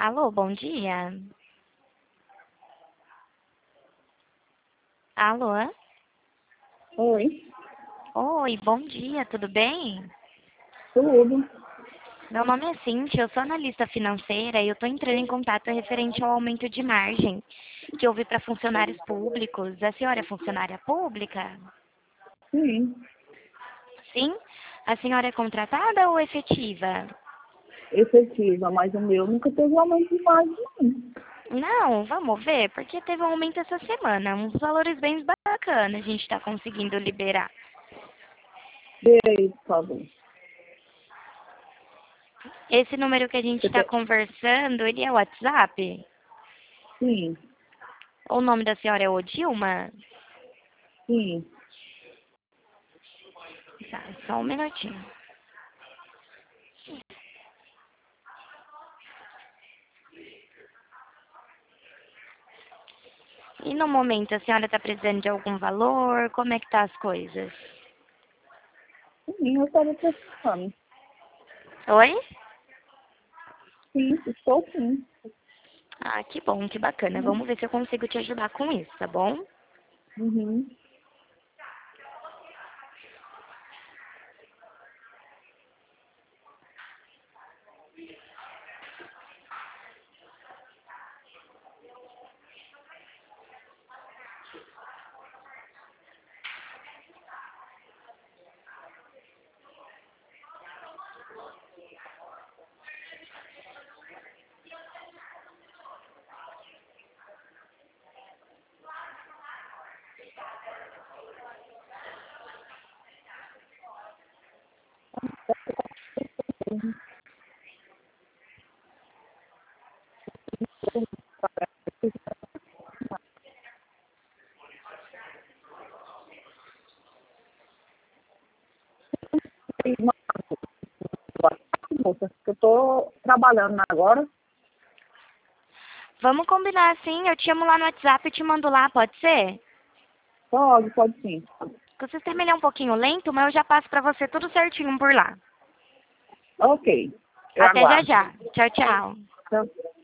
Alô, bom dia. Alô? Oi, Oi, bom dia, tudo bem? tudo. Meu nome é Cintia, eu sou analista financeira e eu estou entrando em contato referente ao aumento de margem que houve para funcionários públicos. A senhora é funcionária pública? Sim, Sim? A senhora é contratada ou efetiva? efetiva, mas o meu nunca teve aumento de margem, não. Não, vamos ver, porque teve um aumento essa semana, uns valores bem bacanas a gente está conseguindo liberar. Vê aí, por favor. Esse número que a gente Você está tem... conversando, ele é o WhatsApp? Sim, O nome da senhora é Odilma? sim. Tá, só um minutinho. E no momento, a senhora está precisando de algum valor? Como é que tá as coisas? Sim, eu estava precisando. Oi? Sim, estou sim. Ah, que bom, que bacana. Vamos ver se eu consigo te ajudar com isso, tá bom? Uhum. E uma moça, que eu estou trabalhando agora. Vamos combinar assim, eu te amo lá no WhatsApp e te mando lá, pode ser? Pode sim. O sistema ele é um pouquinho lento, mas eu já passo pra você tudo certinho por lá. Ok, eu Até já aguardo. já. Tchau, tchau. Então,